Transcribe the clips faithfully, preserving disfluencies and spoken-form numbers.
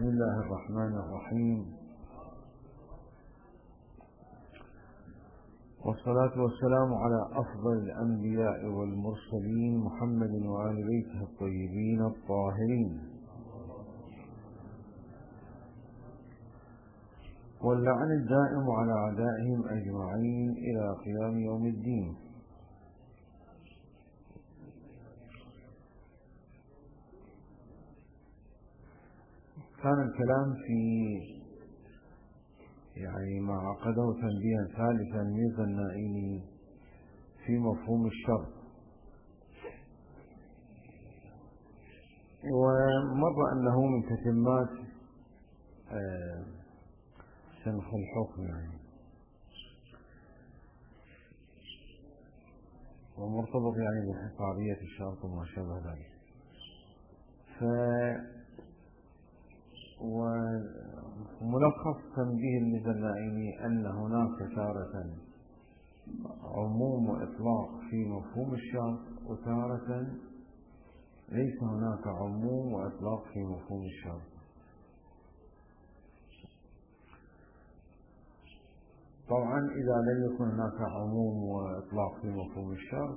بسم الله الرحمن الرحيم، والصلاة والسلام على أفضل الأنبياء والمرسلين محمد وآل بيته الطيبين الطاهرين، واللعن الدائم على أعدائهم أجمعين إلى قيام يوم الدين. كان الكلام في يعني ما عقده تنبيها ثالثا ميزا النائين في مفهوم الشر، ومر أنه من تتمات شنخ الحكم يعني، ومرتبط يعني بحقارية الشرط وما شابه ذلك. ف وملخص تنبيه الميزانائي أن هناك تارة عموم وإطلاق في مفهوم الشرط، وتارة ليس هناك عموم وإطلاق في مفهوم الشرط. طبعا إذا لم يكن هناك عموم وإطلاق في مفهوم الشرط،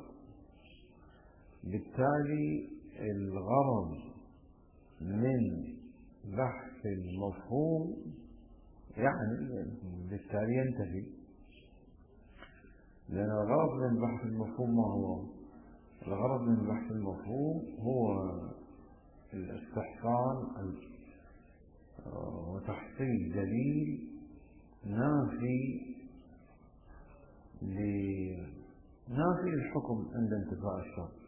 بالتالي الغرض من بحث المفهوم يعني بالتالي ينتفي، لأن الغرض من بحث المفهوم ما هو؟ الغرض من بحث المفهوم هو الاستحصال وتحصيل دليل نافي نافي للحكم عند انتفاء الشرط.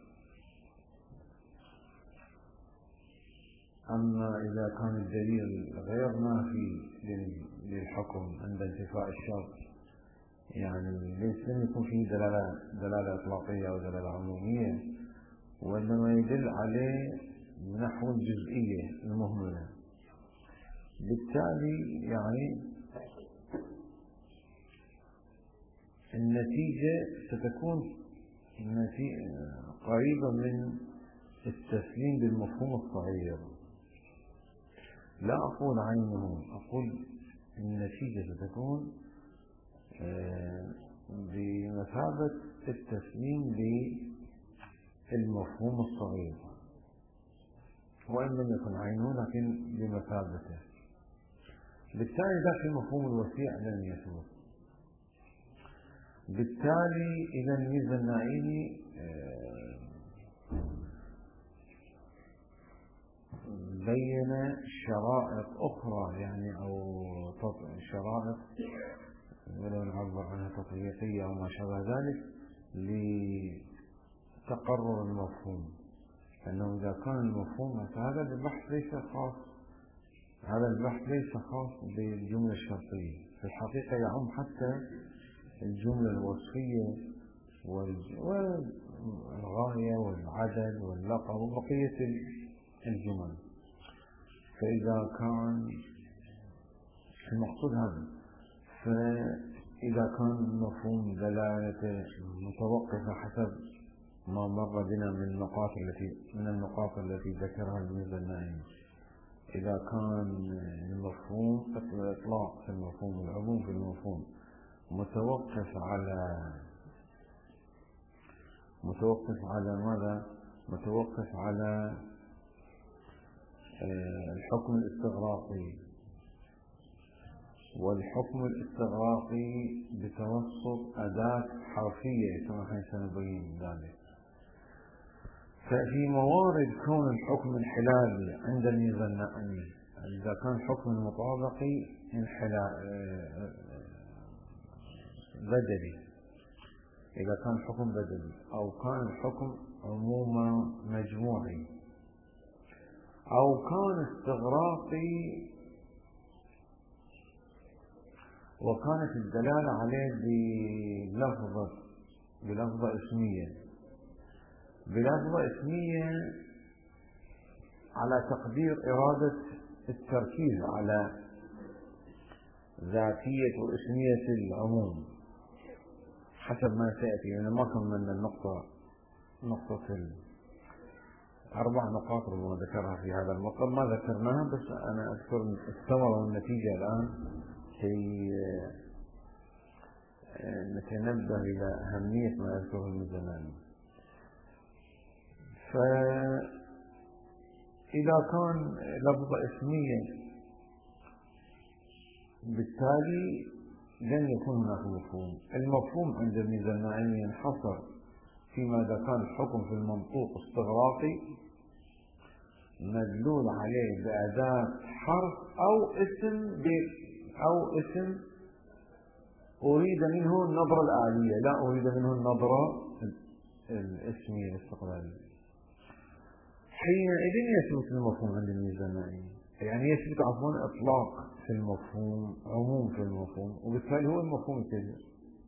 أما إذا كان الدليل غير نافي للحكم عند انتفاء الشرط، يعني ليس يكون فيه دلالة دلالة إطلاقية أو دلالة عمومية، وإنما يدل عليه نحو الجزئية المهملة، بالتالي يعني النتيجة ستكون قريبة من التسليم بالمفهوم الصغير. لا أقول عينه، أقول النتيجة ستكون بمثابة التسليم بالمفهوم الصغير، وإن لم يكن عينه لكن بمثابته. بالتالي داخل مفهوم الوسيع لن يثبت. بالتالي إذا الميزة النائي بين شرائط أخرى يعني، أو شرائط ولو نعبر عنها تطبيقية أو ما شابه ذلك لتقرر المفهوم، أنه إذا كان المفهوم هذا البحث ليس خاص هذا البحث ليس خاص بالجملة الشرطية، في الحقيقة يعم حتى الجملة الوصفية والغاية والعدد واللقب وبقية الجمل. فإذا كان المقصود هذا، فإذا كان مفهوم دلالته متوقفة حسب ما مر بنا من النقاط التي من النقاط التي ذكرها الميزانائي، إذا كان المفهوم الإطلاق في المفهوم العموم في المفهوم متوقف على متوقف على ماذا؟ متوقف على الحكم الاستغراقي، والحكم الاستغراقي بتوسط أداة حرفية كما سنبين ذلك. ففي موارد كون الحكم الحلال عند الميزانائي، إذا كان الحكم المطابقي بدلي، إذا كان الحكم بدلي أو كان الحكم عموما مجموعي أو كان استغراقي وكانت الدلالة عليه بلفظة بلفظة اسمية بلفظة اسمية على تقدير إرادة التركيز على ذاتية واسمية العموم حسب ما سيأتي. يعني ما كملنا النقطة نقطة أربع نقاط ربما ذكرها في هذا المطلب، ما ذكرناها بس أنا أذكر الثمرة والنتيجة الآن كي نتنبه إلى أهمية ما يذكره الميزاناني. فإذا كان لفظة اسمية بالتالي لن يكون هناك مفهوم. المفهوم عند الميزاناني ينحصر فيما إذا كان الحكم في المنطوق استغراقي مدلول عليه بأداة حرف أو اسم أو اسم أريد منه النظرة الآلية، لا أريد منه النظرة الاسمية الاستقلالية. حينئذ يثبت المفهوم عند الميزاناني، يعني يثبت عفوا إطلاق في المفهوم، عموم في المفهوم، وبالتالي هو المفهوم الكبير.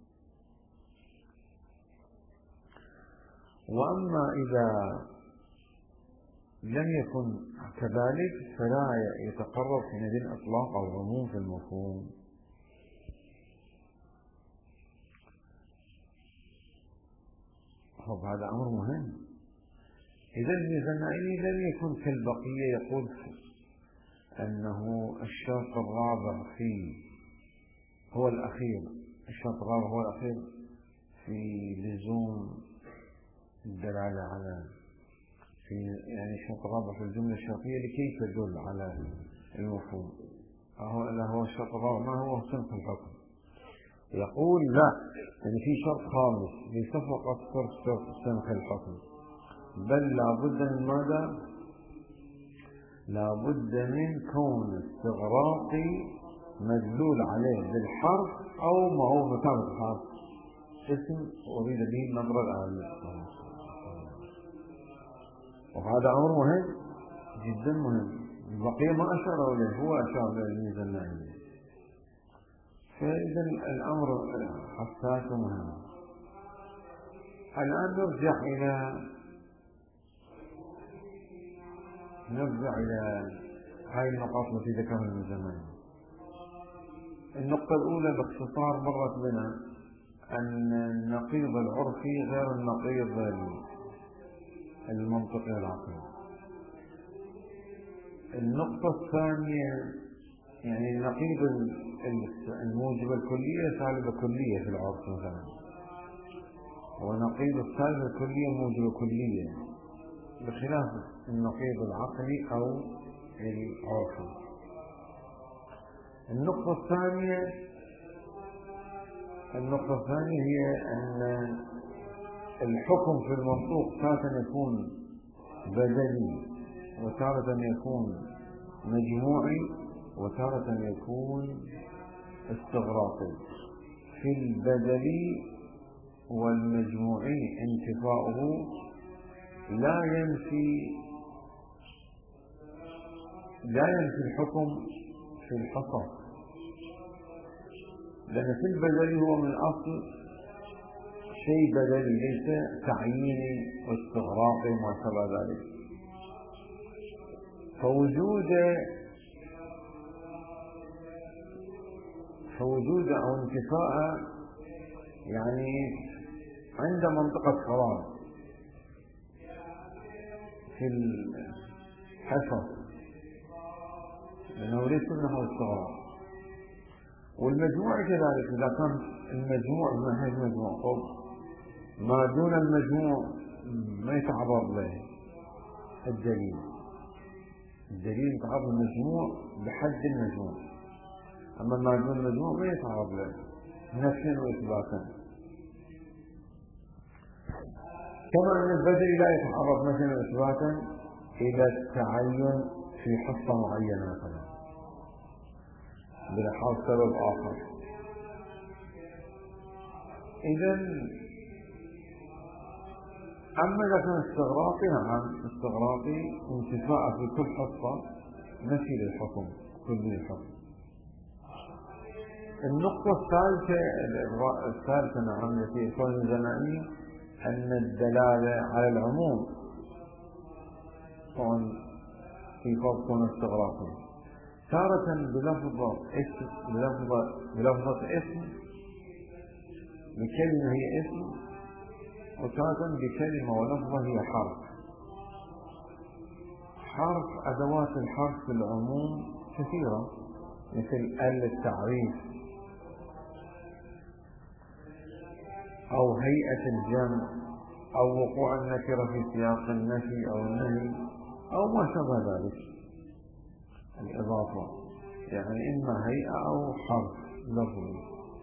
وأما إذا لم يكن كذلك فلا يتقرر حينئذ إطلاق أو عموم في المفهوم. طب هذا أمر مهم. إذا الميزاناني لم يكن كالبقية يقول أنه الشرط الرابع في هو الأخير، الشرط الرابع هو الأخير في لزوم الدلالة على في يعني الشرط الرابع في الجملة الشرطية لكي تدل على المفهوم. هو لا هو الشرط الرابع ما هو صنف الحكم. يقول لا، يعني في شرط خامس ليس فقط شرط صنف الحكم، بل لابد من ماذا؟ لابد من كون استغراقي مدلول عليه بالحرف أو ما هو مثابة الحرف اسم أريد به النظرة الآلية. وهذا أمر مهم جدا مهم، البقية ما أشار إليه، هو أشار إلى الميزاناني. فإذا الأمر حساس ومهم. الآن نرجع إلى نرجع إلى هذه النقاط التي ذكرها الميزاناني. النقطة الأولى باختصار مرت بنا أن النقيض العرفي غير النقيض المنطقي العقلي. النقطة الثانية يعني النقيض الموجب الكلية سالب كلية في العرف مثلا، ونقيض السالب الكلية موجب كلية، بخلاف النقيض العقلي أو العرفي. النقطة الثانية النقطة الثانية هي أن الحكم في المنطوق تارة يكون بدلي، وتارة يكون مجموعي، وتارة يكون استغراقي. في البدلي والمجموعي انتفاؤه لا ينفي لا ينفي الحكم في الحصر، لأن في البدلي هو من أصل شيء بدلي ليس تعييني واستغراقي وما شابه ذلك. فوجود فوجود أو انتفاء يعني عند منطقة فراغ في الحصر، لأنه ليس منه استغراق. والمجموع كذلك، إذا كان المجموع من حيث مجموع ما دون المجموع ما يتعرض له الدليل. الدليل يتعرض للمجموع بحد المجموع، أما ما دون المجموع ما يتعرض له نفيا وإثباتا. كما أن البدل لا يتعرض نفيا وإثباتا إلى التعين في حصة معينة مثلا بلحاظ سبب آخر. إذا أما إذا كان استغراقي، نعم استغراقي انتفاء في كل حصة نفي للحكم كل الحكم. النقطة الثالثة الثالثة نعم التي يقول الميزاناني أن الدلالة على العموم طبعا في فرق استغراقي، تارة بلفظة اسم بلفظة بلفظة اسم بكلمة هي اسم، وتارة بكلمة ولفظة هي حرف. حرف أدوات الحرف في العموم كثيرة، مثل ال التعريف أو هيئة الجمع أو وقوع النكرة في سياق النفي أو النهي أو ما شابه ذلك. الإضافة يعني إما هيئة أو حرف لفظي.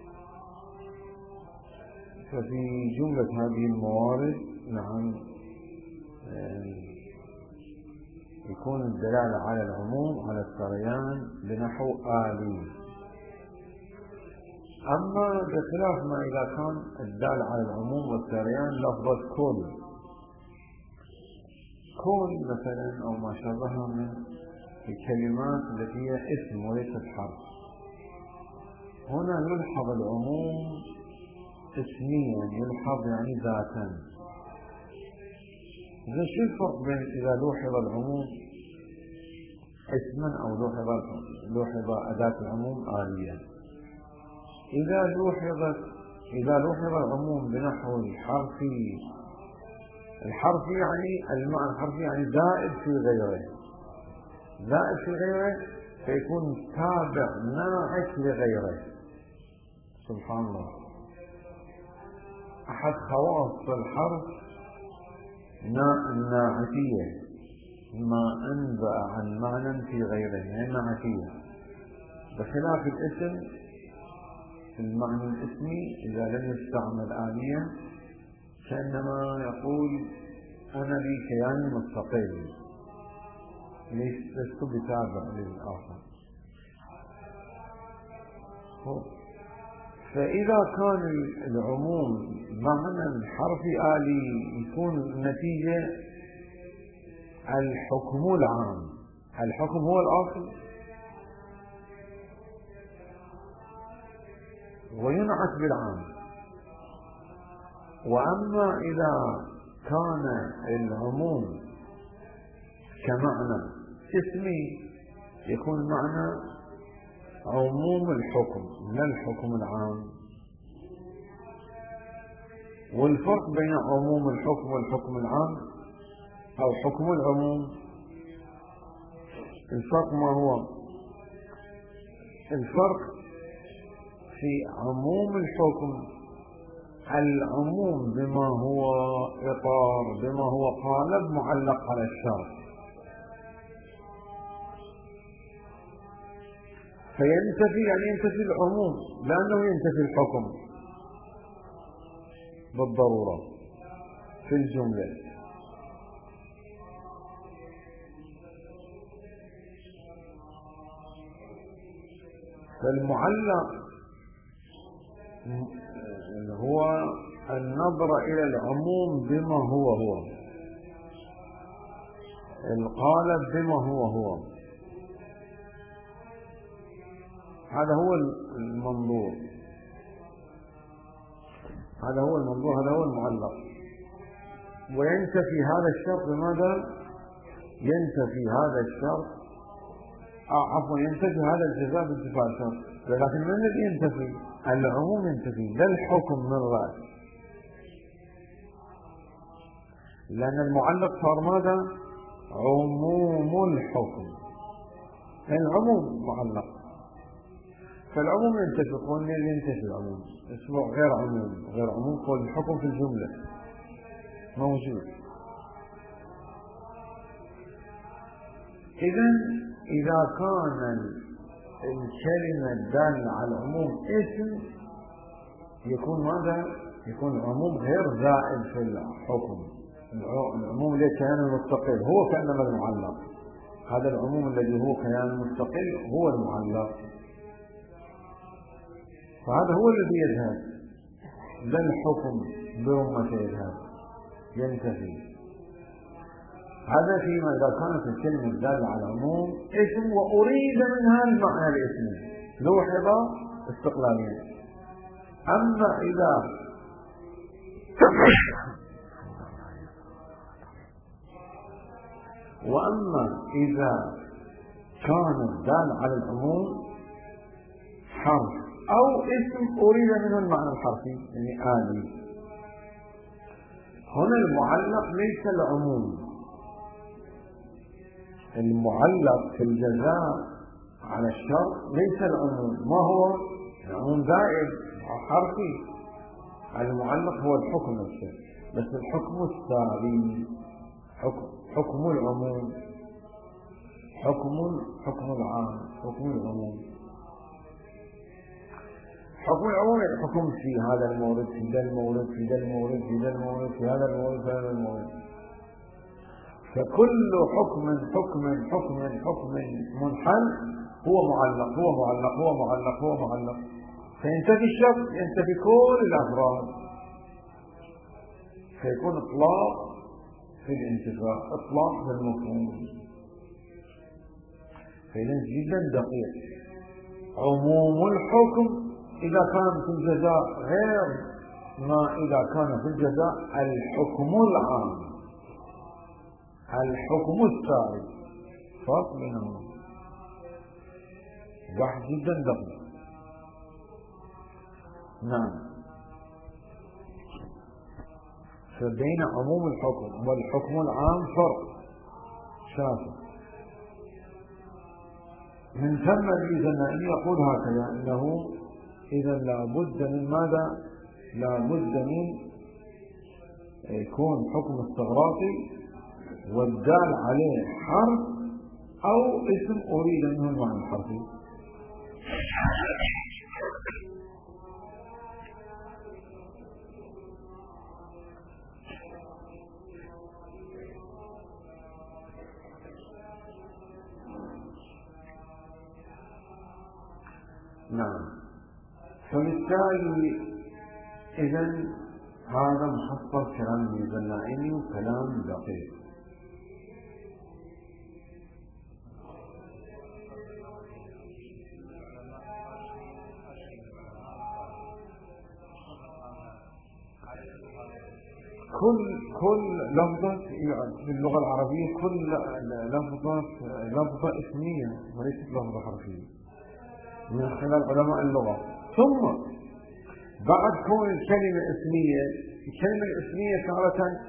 ففي جملة هذه الموارد نعم يكون الدلالة على العموم على السريان بنحو آلي. أما بخلاف ما إذا كان الدال على العموم والسريان لفظة كل كل مثلا أو ما شابه من الكلمات التي هي اسم وليست حرف، هنا يلحظ العموم اسميا، يلحظ يعني ذاتا. إذا شو الفرق بين إذا لوحظ العموم اسما أو لوحظ لوحظ أداة العموم آليا؟ إذا لوحظ إذا لوحظ العموم بنحو الحرفي، الحرفي يعني المعنى الحرفي يعني زائد في غيره، زائد في غيره فيكون تابع ناعت لغيره. سبحان الله. أحد خواص الحرف الناعتية، ما أنبأ عن معنى في غيره هي الناعتية، بخلاف الاسم في المعنى الاسمي إذا لم يستعمل آليا كأنما يقول أنا لي كيان مستقل لست بتابع للآخر. فإذا كان العموم معنى حرفي آلي يكون النتيجة الحكم العام، الحكم هو الأصل وينعت بالعام. وأما إذا كان العموم كمعنى اسمي يكون معنى عموم الحكم لا الحكم العام. والفرق بين عموم الحكم والحكم العام أو حكم العموم، الفرق ما هو؟ الفرق في عموم الحكم العموم بما هو إطار، بما هو قالب معلق على الشرط، فينتفي يعني ينتفي العموم لأنه ينتفي الحكم بالضرورة في الجملة. فالمعلق هو النظر إلى العموم بما هو هو، القالب بما هو هو، هذا هو المنظور، هذا هو المنظور، هذا هو المعلق. وينتفي هذا الشرط بماذا؟ ينتفي هذا الشرط آه عفوا ينتفي هذا الجزاء بانتفاء الشرط. لكن من الذي ينتفي؟ العموم ينتفي لا الحكم من رأس، لأن المعلق صار ماذا؟ عموم الحكم، العموم معلق، فالعموم ينتفي. قلنا ينتفي العموم اسمه غير عموم، غير عموم قول الحكم في الجملة موجود. إذن إذا كان الكلمة الدالة على العموم اسم يكون ماذا؟ يكون عموم غير زائد في الحكم. العموم الذي كيان مستقل هو كأنما المعلق، هذا العموم الذي هو كيان مستقل هو المعلق، فهذا هو الذي يذهب لا الحكم برمة يذهب ينتفي. هذا فيما إذا كانت الكلمة الدالة على العموم اسم وأريد منها المعنى الاسمي لوحظ استقلاليا. أما إذا وأما إذا كان الدال على العموم حرف أو اسم أريد منه المعنى الحرفي يعني آلي، هنا المعلق ليس العموم، المعلق في الجزاء على الشرط ليس العموم. ما هو العموم؟ زائد حرفي. المعلق هو الحكم نفسه، بس الحكم الساري حكم, حكم العموم، حكم حكم العام، حكم العموم. حكم العموم الحكم في هذا المورد، في ذا المورد، في ذا المورد، في ذا المورد، في هذا المورد، في هذا المورد. فكل حكم حكم حكم حكم منحل هو معلق، هو معلق، هو معلق، هو معلق. فينتفي الشرط، ينتفي كل الأفراد، فيكون إطلاق في الانتفاع، إطلاق في المفهوم. فإذا جدا دقيق. عموم الحكم إذا كان في الجزاء غير ما إذا كان في الجزاء الحكم العام، الحكم الساري، فرق بينهما واحد جدا دقيق. نعم. فبين عموم الحكم والحكم العام فرق شاسع. من ثم الجزائي يقول هكذا انه اذا لابد من ماذا؟ لابد من يكون حكم استغراقي والدال عليه حرف او اسم اريد منه المعنى الحرفي. نعم. فبالتالي إذن هذا محصل كلام الميزانائي وكلام دقيق. كل كل لفظة في اللغة العربية كل لفظة لفظة اسمية وليست لفظة حرفية من خلال علماء اللغة. ثم بعد كون الكلمة اسمية، الكلمة الاسمية تارة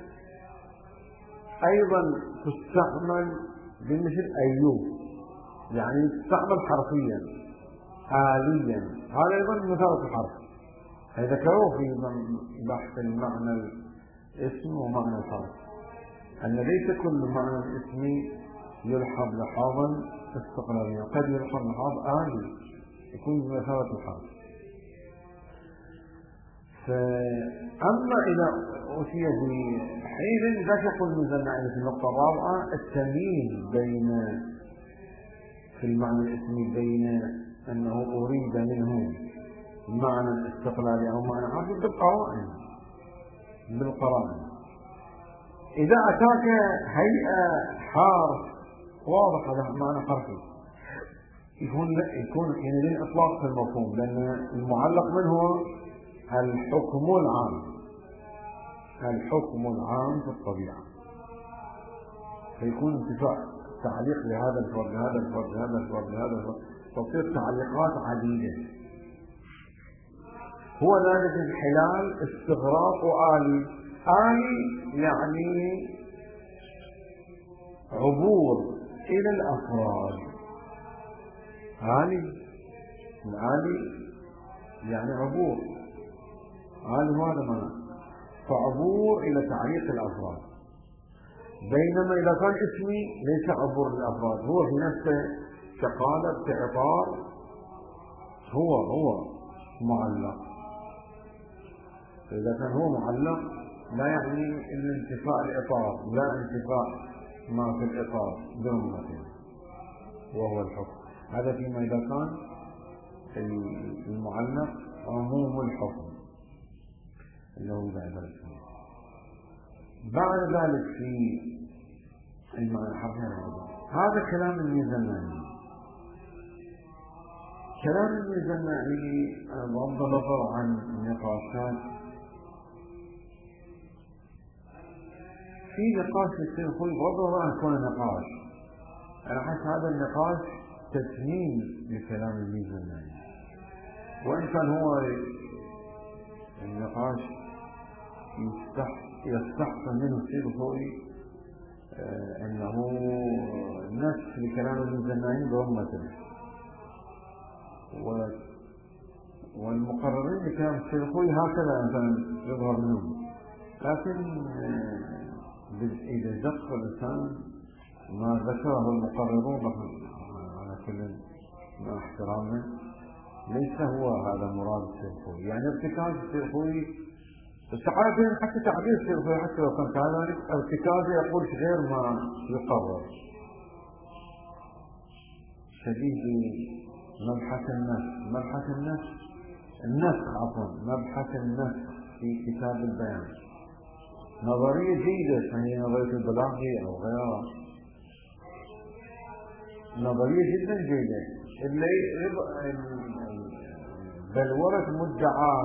أيضا تستعمل بمثل أيوب، يعني تستعمل حرفيا آليا، هذا أيضا مثابة الحرف. هذا ذكروه في بحث المعنى الاسم ومعنى الحرف، أن ليس كل معنى اسمي يلحظ لحاظا استقلاليا، قد يلحظ لحاظ آلي يكون بمثابة الحرف. فأما إذا أتي بحين ذاك يقول الميزانائي في النقطة الرابعة التمييز بين في المعنى الاسمي بين أنه أريد منه معنى استقلالي أو معنى حرفي بالقرائن، بالقرائن. إذا أتاك هيئة حرف واضح هذا معنى حرفي يكون يكون حينئذ إطلاق في المفهوم، لأن المعلق منه الحكم العام، الحكم العام في الطبيعة، فيكون انتفاع تعليق لهذا الفرد لهذا الفرد لهذا الفرد لهذا الفرد، تصير تعليقات عديدة. هو ذلك الحلال استغراق آلي. آلي يعني عبور إلى الأفراد. آلي الآلي يعني عبور، آلي هذا معنى، فعبور إلى تعليق الأفراد. بينما إذا كان اسمي ليس عبور للأفراد، هو في نفسه كقالب كإطار، هو هو معلق. فإذا كان هو معلق لا يعني الانتفاء الإطار، لا انتفاء ما في الإطار ضمنته وهو الحكم. هذا فيما إذا كان المعلق عموم الحكم اللي هو بعد الاسم. بعد ذلك في المعنى الحرفي هذا كلام الميزانائي. كلام الميزانائي بغض النظر عن نقاشات، في نقاش يصير يقول بغض النظر عن كون نقاش، أنا أحس هذا النقاش تتميم لكلام الميزانائي، وإن كان هو النقاش يستحسن منه السيد الخوئي أنه نفس لكلام ابن زناين برمته، والمقررين لكلام السيد الخوئي هكذا مثلا يظهر منهم. لكن إذا دق الإنسان ما ذكره المقررون على كل مع احترامه ليس هو هذا مراد السيد الخوئي. يعني ارتكاز السيد الخوئي استعادة حتى تعبير السيد الخوئي حتى لو كان كذلك ارتكازه يقول غير ما يقرر. شديد مبحث النفس، مبحث النفس النسخ عفوا مبحث النسخ في كتاب البيان نظرية جيدة، فهي نظرية البلاغي أو غيرها، نظرية جدا جيدة. اللي بلورة مدعى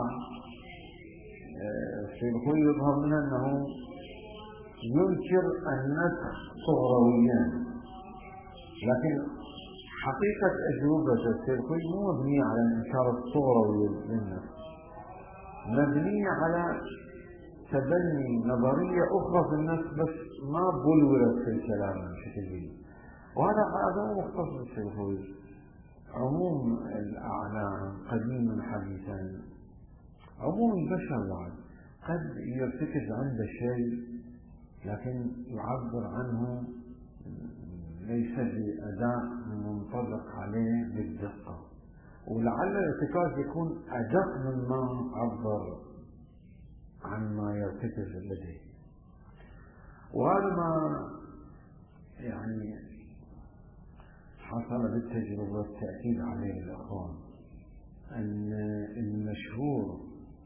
في الخوئي يظهر منها أنه ينكر النسخ صغرويا، لكن حقيقة أجوبة السيد الخوئي مو مبنية على الإنكار الصغروي للنسخ، مبنية على تبني نظرية أخرى في النسخ بس ما بلورت في الكلام بشكل جيد. وهذا هذا مختص بالسيد الخوئي. عموم الأعلام قديما حديثا، عموم البشر بعد قد يرتكز عنده شيء لكن يعبر عنه ليس بأداء منطبق عليه بالدقة، ولعل الارتكاز يكون أدق مما عبر عن ما يرتكز لديه. وهذا ما يعني حصل بالتجربة والتأكيد عليه الأخوان، أن المشهور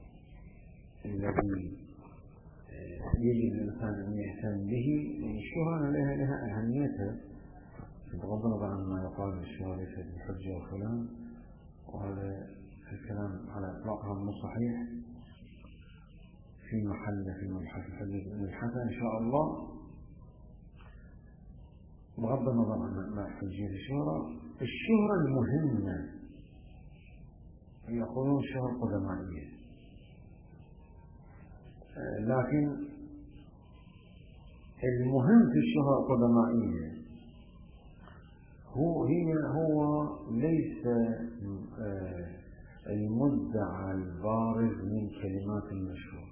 الذي يجب الإنسان أن يهتم به، الشهرة لها لها أهميتها بغض النظر عن ما يقال الشهرة ليست بحجة وفلان، وهذا الكلام على إطلاقها مو صحيح في محله في مبحث الحجة الحسن إن شاء الله. بغض النظر عن ما حجية الشهرة، الشهرة المهمة يقولون الشهرة القدمائية، لكن المهم في الشهرة القدمائية هو هي هو ليس المدعى البارز من كلمات المشهور،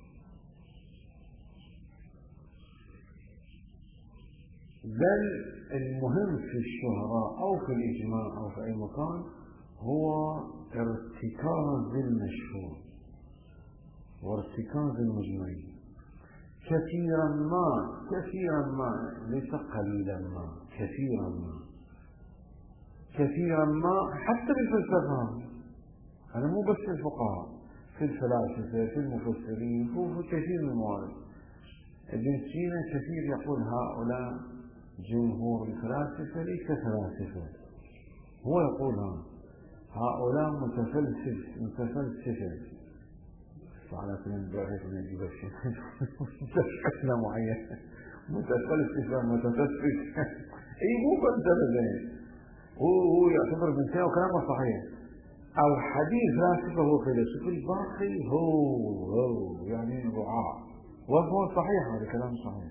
بل المهم في الشهرة أو في الإجماع أو في أي مكان هو ارتكاز المشهور وارتكاز المجمعين كثيرا ما كثيرا ما ليس قليلا ما كثيرا ما كثيرا ما حتى بالفلسفة. أنا مو بس في الفقهاء، في الفلاسفة في المفسرين في كثير من الموارد. ابن سينا كثير يقول هؤلاء جمهور الفلاسفة ليس فلاسفة، هو يقول هؤلاء متفلسف متفلسفة على كلمة بعيد من يجيب الشيء متفلسفة معينة متفلسفة متفلسفة اي مو فلسفة، هو هو يعتبر ابن سينا وكلامه صحيح. الحديث فلاسفة هو فيلسوف، الباقي هو هو يعني رعاة، وهو صحيح هذا كلام صحيح.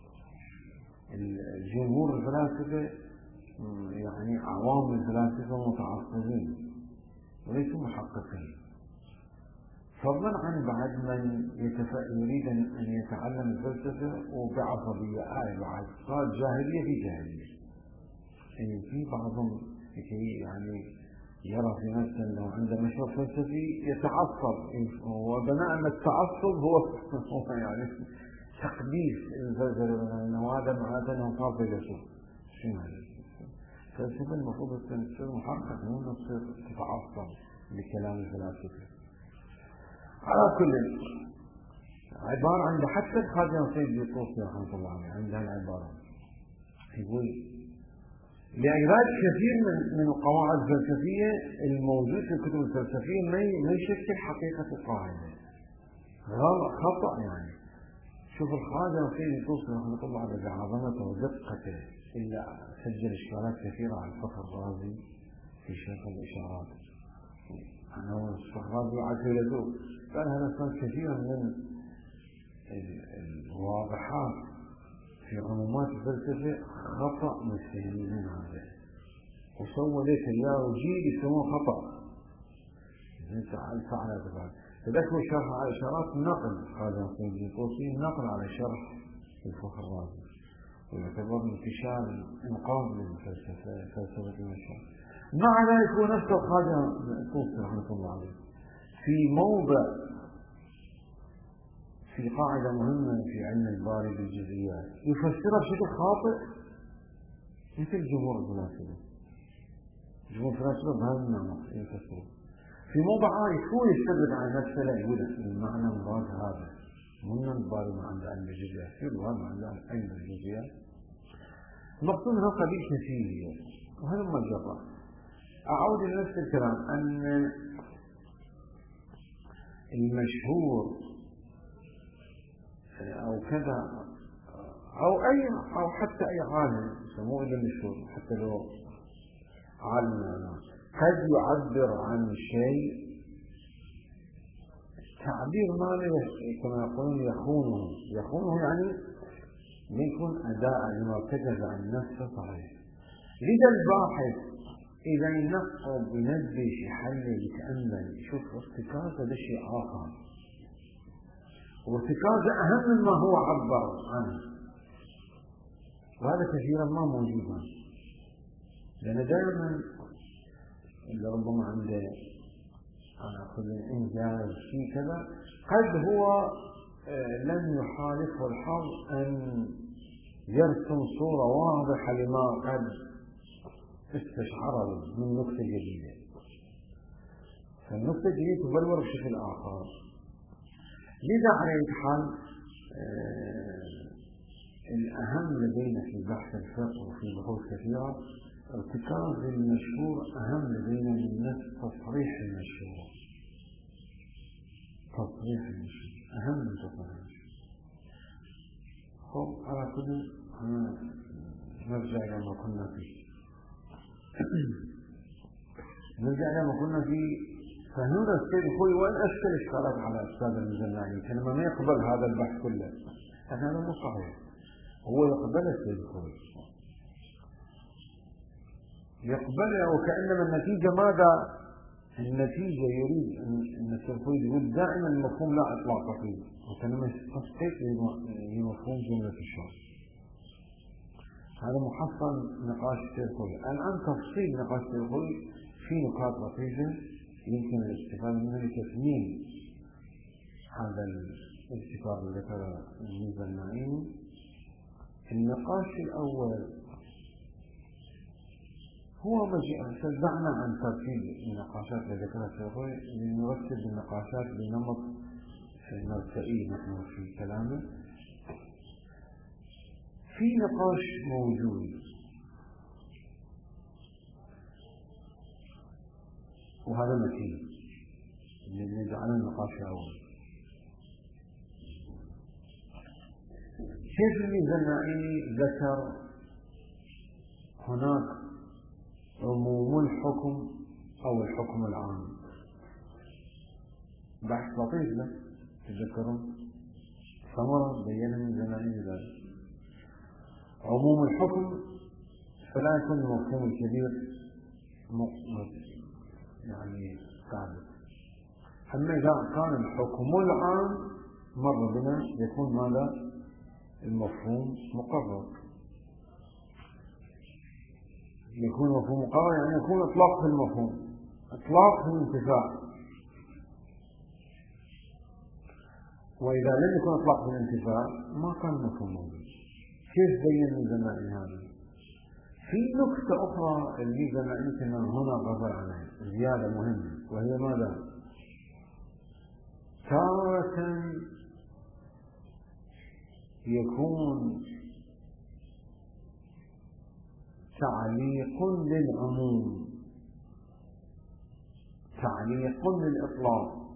الجمهور الفلاسفة يعني عوام الفلاسفة متعصبين وليسوا محققين، فضلا عن بعد من يريد أن يتعلم الفلسفة وبعصبية آية بعد قال جاهلية في جاهلية. يعني في بعضهم يعني يرى في نفسه أنه عنده مشروع فلسفي يتعصب، وبناء أن التعصب هو هو يعني تقديس الفلسفة، أنه هذا معناته أنه صار فيلسوف. شنو هذا؟ الفلسفة المفروض تصير محقق، مو تصير تتعصب بكلام الفلاسفة. على كل عبارة عند حتى الخادم سيد الطوسي رحمه الله عليه عندها العبارة يقول لعباد كثير من من القواعد الفلسفية الموجود في الكتب الفلسفية ما يشكل حقيقة القاعدة، خطأ. يعني شوف الخادم سيد الطوسي رحمه الله عليه بعظمته ودقته إلا سجل إشكالات كثيرة على الفخر الرازي في شرح الإشارات. أنا الفخر الرازي على فيلسوف قال هذا كان كثيرا من الواضحات في في عمومات الفلسفة خطأ مستهين من هذا، وسوى ذلك تيار وجيل يسموه خطأ. فعل هذا فذكر شرح على إشارات نقل هذا القيم الطوسي، نقل على شرح الفخر الرازي، ويعتبر انتشار انقاذ للفلسفة فلسفة المشاعر. مع ذلك هو نفسه خادم الطوسي رحمة الله عليه في موضع في قاعدة مهمة في علم الباري بالجزئيات يفسرها بشكل خاطئ مثل جمهور الفلاسفة. جمهور الفلاسفة بهذا النمط يفسرون في موضع آية هو يستدل على نفسه لا يقول المعنى مراد هذا من الباري ما عنده علم الجزئيات في الباري ما عنده علم الجزئيات. المقصود هنا قضية تسييرية وهذا ما جرى. أعود إلى نفس الكلام أن المشهور أو كذا أو أي أو حتى أي عالم يسموه إلا مشهور حتى لو عالم قد يعبر عن شيء تعبير ما كما يقولون يخونه يخونه يعني ما يكون أداء لما ارتكز عن نفسه صحيح. لذا الباحث إذا ينقب ينبش يحلل يتأمل يشوف ارتكاز هذا شيء آخر، وارتكاز أهم مما هو عبر عنه، وهذا كثيرا ما موجود. لأن دائما اللي ربما عنده أنا أخذ إنجاز في كذا قد هو لم يحالفه الحظ أن يرسم صورة واضحة لما قد استشعره من نكتة جديدة، فالنكتة الجديدة تبلور بشكل آخر. لذا على أي حال الأهم لدينا في بحث الفقه وفي بحوث كثيرة ارتكاز المشهور أهم لدينا من نفس تصريح المشهور. تصريح المشهور أهم من تصريح المشهور. خب على كل نرجع إلى ما كنا فيه نرجع إلى ما كنا فيه فهنا السيد الخوي وين أشكل إشكالات على أستاذ المزناني كلمة ما يقبل هذا البحث كله، لكن هذا مو صحيح. هو يقبل السيد الخوي يقبلها وكأنما النتيجة ماذا؟ النتيجة يريد أن السيد الخوي يقول دائما المفهوم لا إطلاق فيه، وكأنما تصحيح لمفهوم جملة الشخص. هذا محصل نقاش السيد الخوي. الآن تفصيل نقاش السيد الخوي في نقاط لطيفة يمكن الاستفادة منه لتثمين هذا الاتفاق اللي ذكره الميزة النعيمي. النقاش الأول هو شجعنا عن ترتيب النقاشات اللي ذكرها الشيخوي لنرتب النقاشات بنمط مرتئي نحن في كلامه. في نقاش موجود وهذا متين اللي نجعله النقاش الأول. شيخ الميزة النعيمي ذكر هناك عموم الحكم أو الحكم العام، بحث لطيف له تذكرون ثمرة بيّن الميزة النعيمي ذلك. عموم الحكم فلا يكون المفهوم الكبير يعني ثابت، أما إذا كان الحكم العام مر بنا يكون ماذا؟ المفهوم مقرر. يكون مفهوم مقرر يعني يكون إطلاق في المفهوم، إطلاق في الانتفاع. وإذا لم يكن إطلاق في الانتفاع ما كان المفهوم موجود. كيف بين الميزة النعيمي هذا؟ في نكتة أخرى الميزة النعيمي هنا غفر عنها زيادة مهمة، وهي ماذا؟ تارة يكون تعليق للعموم، تعليق للإطلاق،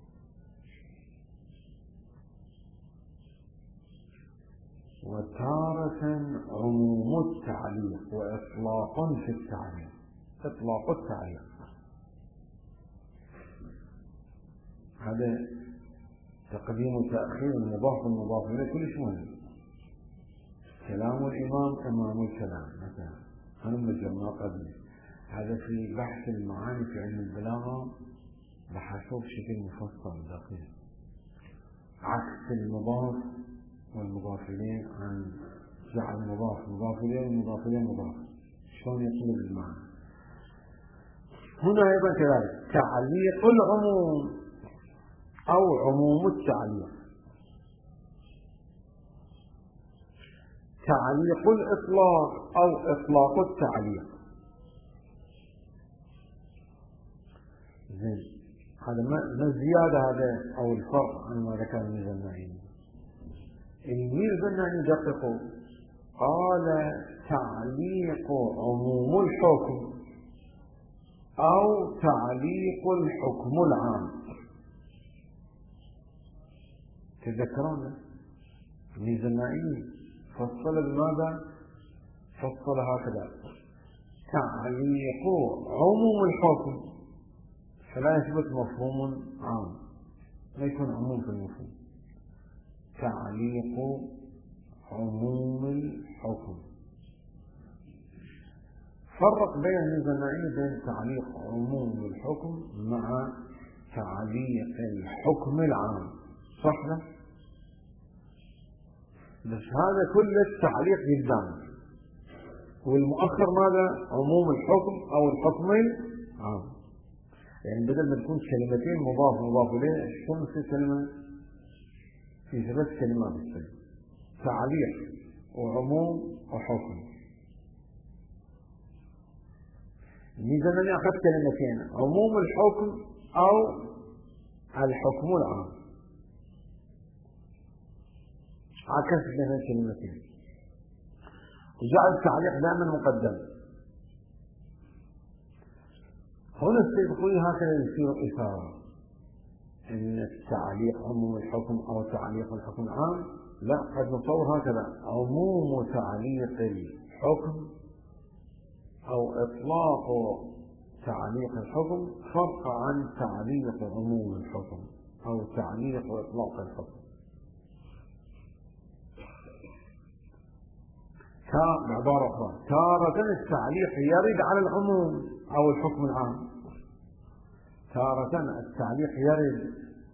وتارة عموم التعليق وإطلاق في التعليق، إطلاق التعليق. هذا تقديم وتأخير المضاف والمضاف إليه كل شيء مهم. كلام الإمام إمام الكلام مثلا، هذا مجمع قبل. هذا في بحث المعاني في علم البلاغة بحثوه بشكل مفصل دقيق، عكس المضاف والمضاف إليه عن جعل المضاف مضاف إليه والمضاف إليه مضاف، شلون يقلب المعنى. هنا أيضا كذلك تعليق العموم أو عموم التعليق، تعليق الإطلاق أو إطلاق التعليق. زين، هذا ما الزيادة هذا أو الفرق عن ما ذكر الميزانين. الميزانين يدققوا، قال تعليق عموم الحكم أو تعليق الحكم العام. تذكرون الميزانين فصل بماذا؟ فصل هكذا: تعليق عموم الحكم، فلا يثبت مفهوم عام، لا يكون عموم في المفهوم. تعليق عموم الحكم، فرق بين الميزانين بين تعليق عموم الحكم مع تعليق الحكم العام، صح له؟ بس هذا كله التعليق قدام، والمؤخر ماذا؟ عموم الحكم أو الحكم العام. يعني بدل ما تكون كلمتين مضاف مضاف إليه، شلون تصير كلمة في ثلاث كلمات بالسلم؟ تعليق وعموم وحكم. الميزانين أخذ كلمتين: عموم الحكم أو الحكم العام، عكس بين الكلمتين، وجعل التعليق دائما مقدم. هنا السيد خوي هكذا يصير إثارة إن التعليق عموم الحكم أو تعليق الحكم العام، لا، قد نصور هكذا: عموم تعليق الحكم أو إطلاق تعليق الحكم فرق عن تعليق عموم الحكم أو تعليق وإطلاق الحكم. بعبارة أخرى، تارة التعليق يرد على العموم أو الحكم العام، تارة التعليق يرد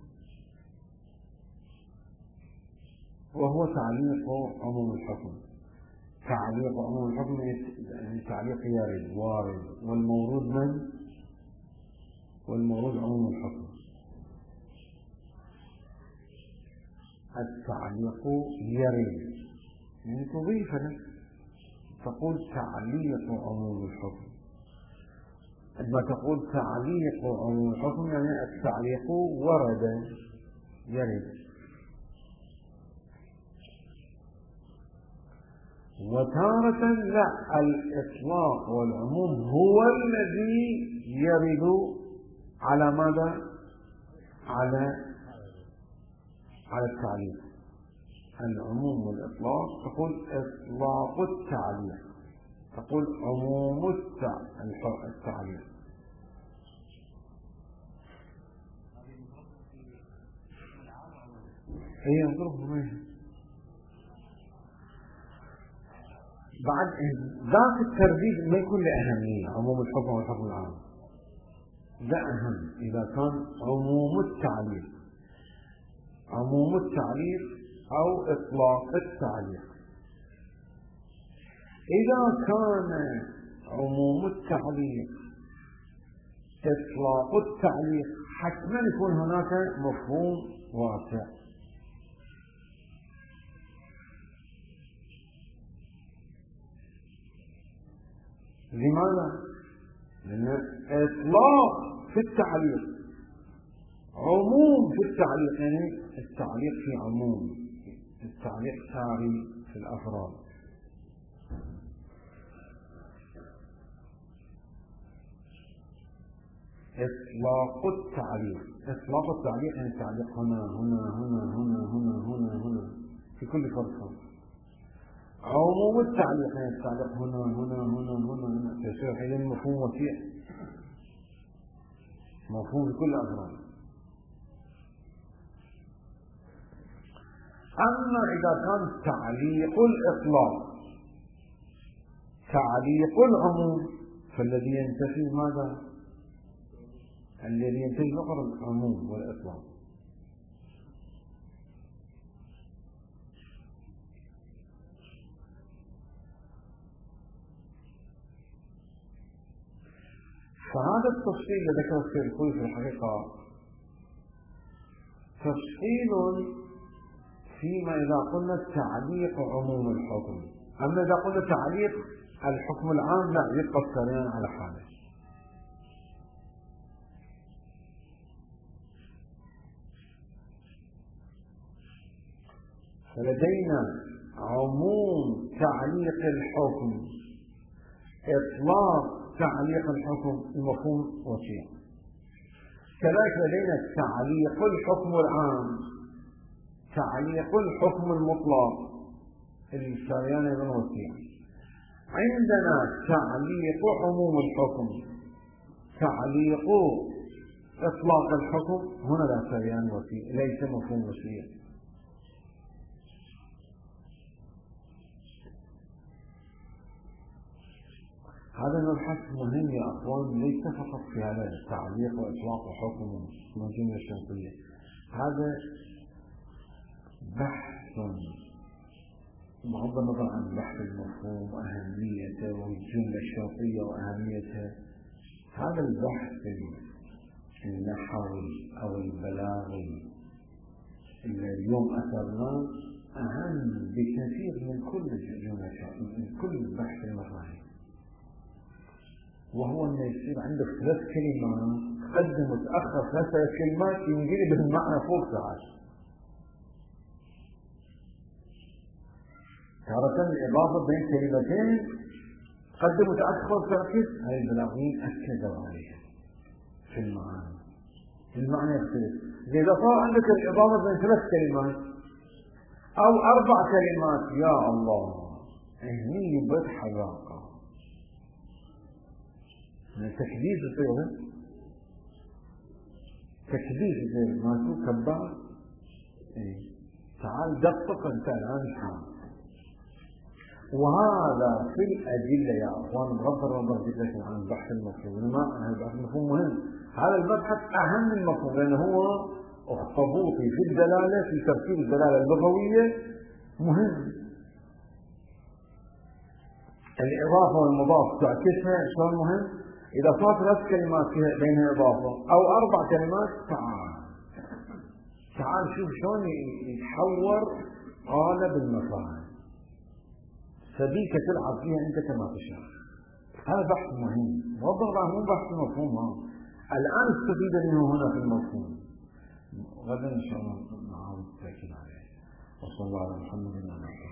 وهو تعليق عموم الحكم. تعليق عموم الحكم يعني تعليق يرد وارد، والمورود من؟ والمورود عموم الحكم. التعليق يرد يعني تضيف له، تقول تعليق عموم الحكم. عندما تقول تعليق عموم الحكم يعني التعليق ورد يرد. وتارة لا، الإطلاق والعموم هو الذي يرد على ماذا؟ على على التعليق. العموم والإطلاق تقول إطلاق التعليق، تقول عموم التعليق. هي انظروا بعد ذاك الترديد ما يكون له أهمية، عموم الحكم والحكم العام لا أهم إذا كان عموم التعليق، عموم التعليق أو إطلاق التعليق. إذا كان عموم التعليق إطلاق التعليق حتما يكون هناك مفهوم واسع. لماذا؟ لأن إطلاق في التعليق، عموم في التعليق، يعني التعليق في عموم، التعليق ساري في الأفراد. إطلاق التعليق، إطلاق التعليق يعني التعليق هنا هنا هنا هنا هنا هنا هنا في كل فرصة. عموم التعليق يعني التعليق هنا هنا هنا هنا هنا، يصير حين مفهوم وسيع، مفهوم في كل الأفراد. أما إذا كان تعليق الإطلاق تعليق العموم فالذي ينتفي ماذا؟ الذي ينتفي فقط العموم والإطلاق. فهذا التفصيل الذي ذكره السيد الخوئي في الحقيقة تفصيل فيما إذا قلنا تعليق عموم الحكم. أما إذا قلنا تعليق الحكم العام لا، يبقى السريان على حاله. فلدينا عموم تعليق الحكم، إطلاق تعليق الحكم، المفهوم وسيع. كذلك لدينا تعليق الحكم العام، تعليق الحكم المطلق، السريان أيضا وسيع. عندنا تعليق عموم الحكم، تعليق إطلاق الحكم، هنا لا سريان وسيع، ليس مفهوم وسيع. هذا المبحث مهم يا أخوان، ليس فقط في هذا التعليق وإطلاق وحكم من جملة الشرطية، هذا بحث بغض النظر عن بحث المفهوم وأهميته والجملة الشرطية وأهميتها. هذا البحث النحوي أو البلاغي اللي اليوم أثرناه أهم بكثير من كل الجملة من كل بحث المفاهيم، وهو أن يصير عندك ثلاث كلمات تقدم وتأخر ثلاث كلمات ينقلب المعنى فوق ساعات. تارة الإضافة بين كلمتين تقدم وتأخر تركز، هذه البلاغيين أكدوا عليها في المعنى، في المعنى يختلف. إذا صار عندك الإضافة بين ثلاث كلمات أو أربع كلمات، يا الله هني يبدأ حلاقة من التكديس يصير تكديس يصير ما تقول كبار إيه. تعال دقق أنت الآن حال. وهذا في الأدلة يا أخوان بغض النظر جدا عن بحث المفهوم، ما البحث المفهوم مهم، هذا المبحث أهم من المفهوم لأنه هو اخطبوطي في الدلالة، في ترتيب الدلالة اللغوية مهم. الإضافة والمضاف تعكسها شلون مهم. إذا صارت ثلاث كلمات فيها بينها إضافة أو أربع كلمات، تعال تعال شوف شلون يتحور قالب المفاهيم، سبيك تلعب فيها أنت كما تشاء. هذا بحث مهم، وضع مو بحث مفهوم. الآن استفيد منه هنا في المفهوم، غدا إن شاء الله نعاود التأكيد عليه. وصلى الله على محمد وعلى آله.